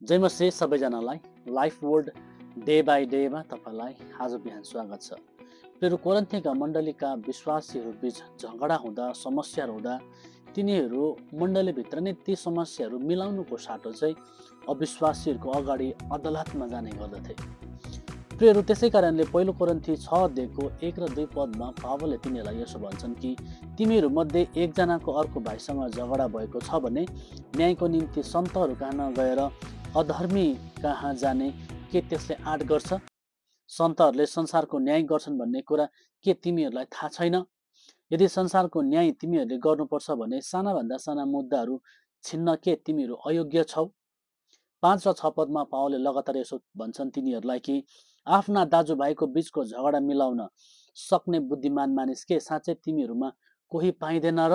जय मसी सबैजनालाई life word day by डेमा तपाईँलाई आज बिहान स्वागत छ। फेरि कोरिन्थीका मण्डलीका विश्वासीहरू बीच झगडा हुँदा समस्याहरू हुँदा तिनीहरू मण्डलीभित्र नै ती समस्याहरू मिलाउनुको साटो चाहिँ अविश्वासीहरूको अगाडि अदालतमा जाने गर्दथे। प्रियहरू, त्यसै कारणले पहिलो कोरिन्थी 6:1 र 2 पदमा पावलले तिनीहरूलाई यसो भन्छन् कि तिमीहरू मध्ये एकजनाको अर्को भाइसँग झगडा भएको छ भने न्यायको निम्ति सन्तहरू कहाँ नगएर अधर्मी कहाँ जाने के त्यसले आँट गर्छ? सन्तहरूले संसारको न्याय गर्छन् भन्ने कुरा के तिमीहरूलाई थाहा छैन? यदि संसारको न्याय तिमीहरूले गर्नुपर्छ भने सानाभन्दा साना मुद्दाहरू छिन्न के तिमीहरू अयोग्य छौ? 5 र 6 पदमा पावलले लगातार यसो भन्छन् तिनीहरूलाई कि आफ्ना दाजुभाइको बीचको झगडा मिलाउन सक्ने बुद्धिमान मानिस के साँच्चै तिमीहरूमा कोही पाइँदैन र?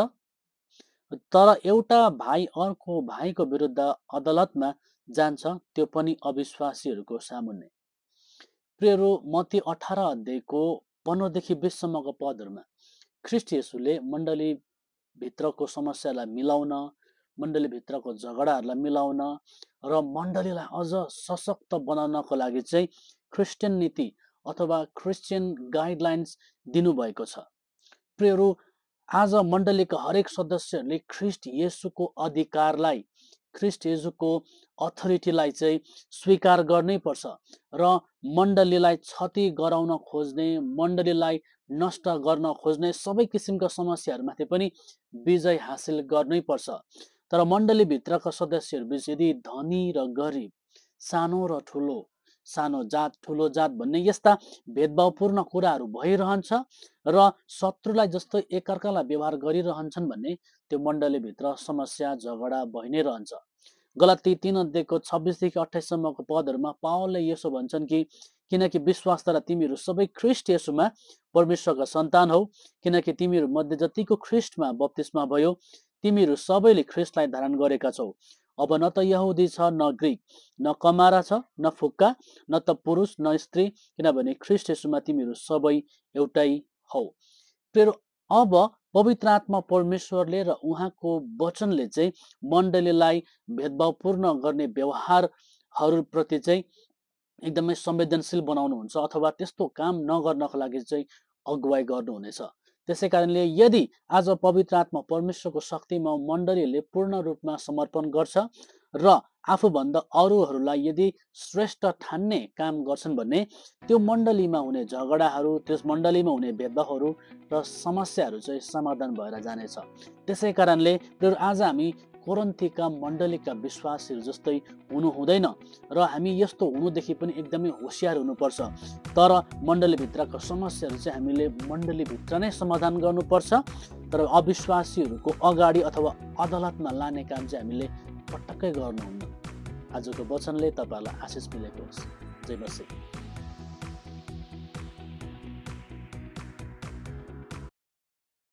तर एउटा भाइ अर्को भाइको विरुद्ध अदालतमा जान्छ, त्यो पनि अविश्वासीहरूको सामुन्ने। प्रियहरू, मत्ती 18:15-20 सम्मको पदहरूमा ख्रीष्ट येशूले मण्डली भित्रको समस्यालाई मिलाउन, मण्डली भित्रको झगडाहरूलाई मिलाउन र मण्डलीलाई अझ सशक्त बनाउनको लागि चाहिँ क्रिस्चियन नीति अथवा क्रिस्चियन गाइडलाइन्स दिनुभएको छ। प्रियहरू, आज मण्डलीका हरेक सदस्यहरूले ख्रीष्ट येशूको अधिकारलाई, ख्रीष्ट येशूको अथोरिटीलाई चाहिँ स्वीकार गर्नै पर्छ र मण्डलीलाई क्षति गराउन खोज्ने, मण्डलीलाई नष्ट गर्न खोज्ने सबै किसिमका समस्याहरूमाथि पनि विजय हासिल गर्नै पर्छ। तर मण्डलीभित्रका सदस्यहरूबीच यदि धनी र गरिब, सानो र ठुलो, सानो जात ठुलो जात भन्ने यस्ता भेदभावपूर्ण कुराहरू भइरहन्छ र शत्रुलाई जस्तो एकअर्कालाई व्यवहार गरिरहन्छन् भने त्यो मण्डलीभित्र समस्या झगडा भइ नै रहन्छ। गलाती 3:26-28 सम्मको पदहरूमा पावलले यसो भन्छन् कि किनकि विश्वासद्वारा तिमीहरू सबै ख्रीष्ट येशूमा परमेश्वरका सन्तान हौ, किनकि तिमीहरू मध्ये जतिको ख्रीष्टमा बप्तिस्मा भयो तिमीहरू सबैले ख्रीष्टलाई धारण गरेका छौ। अब न त यहुदी छ न ग्रीक, न कमारा छ न फुक्का, न त पुरुष न स्त्री, किनभने ख्रीष्ट येशूमा तिमीहरू सबै एउटै हौ। फेरि अब पवित्र आत्मा परमेश्वरले र उहाँको वचनले चाहिँ मण्डलीलाई भेदभावपूर्ण गर्ने व्यवहारहरूप्रति चाहिँ एकदमै संवेदनशील बनाउनुहुन्छ अथवा त्यस्तो काम नगर्नको लागि चाहिँ अगुवाई गर्नुहुनेछ। त्यसै कारणले यदि आज पवित्र आत्मा परमेश्वरको शक्तिमा मण्डलीले पूर्ण रूपमा समर्पण गर्छ र आफूभन्दा अरूहरूलाई यदि श्रेष्ठ ठान्ने काम गर्छन् भने त्यो मण्डलीमा हुने झगडाहरू, त्यस मण्डलीमा हुने भेदभावहरू र समस्याहरू चाहिँ समाधान भएर जानेछ। त्यसै कारणले आज हामी कोरिन्थीका मण्डलीका विश्वासीहरू जस्तै हुनु हुँदैन र हामी यस्तो हुनुदेखि पनि एकदमै होसियार हुनुपर्छ। तर मण्डलीभित्रका समस्याहरू चाहिँ हामीले मण्डलीभित्र नै समाधान गर्नुपर्छ। तर अविश्वासीहरूको अगाडि अथवा अदालतमा लाने काम चाहिँ हामीले पटक्कै गर्नुहुन्न। आजको वचनले तपाईँहरूलाई आशिष मिलेको होस्। जय मसीह।